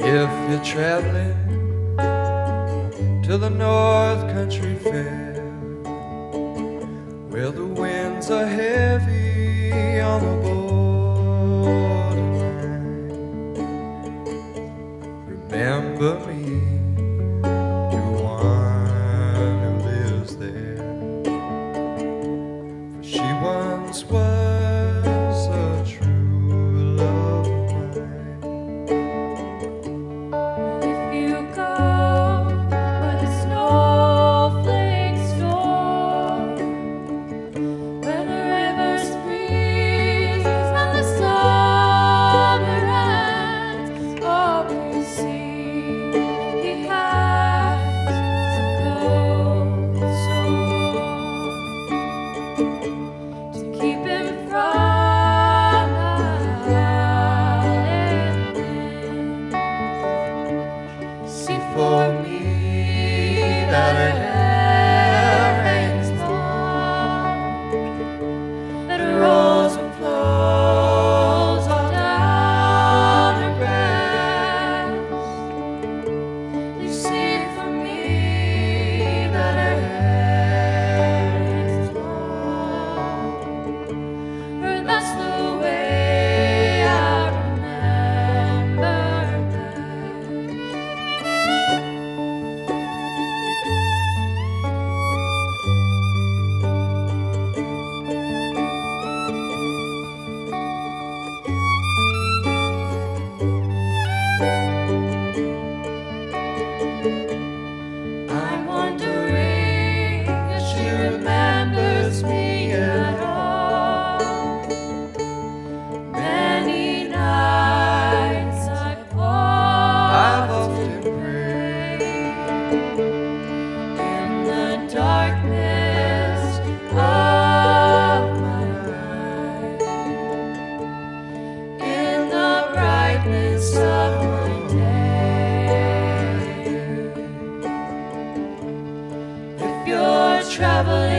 If you're traveling to the North Country Fair, where the winds are heavy on the borderline, remember me, you one who lives there, for she once was a true love of mine. If you go where the snowflakes store, where the rivers freeze and the summer ends, oh, please see, he has a coat so warm to keep him from howling wind. See for me that her hair hangs long, that her rose flows all down her breast. You see for me that her hair is long, for that's the way I remember best. I'm wondering if she remembers me at all. Many nights I've often prayed in the darkness of my night, in the brightness of my day. If you're traveling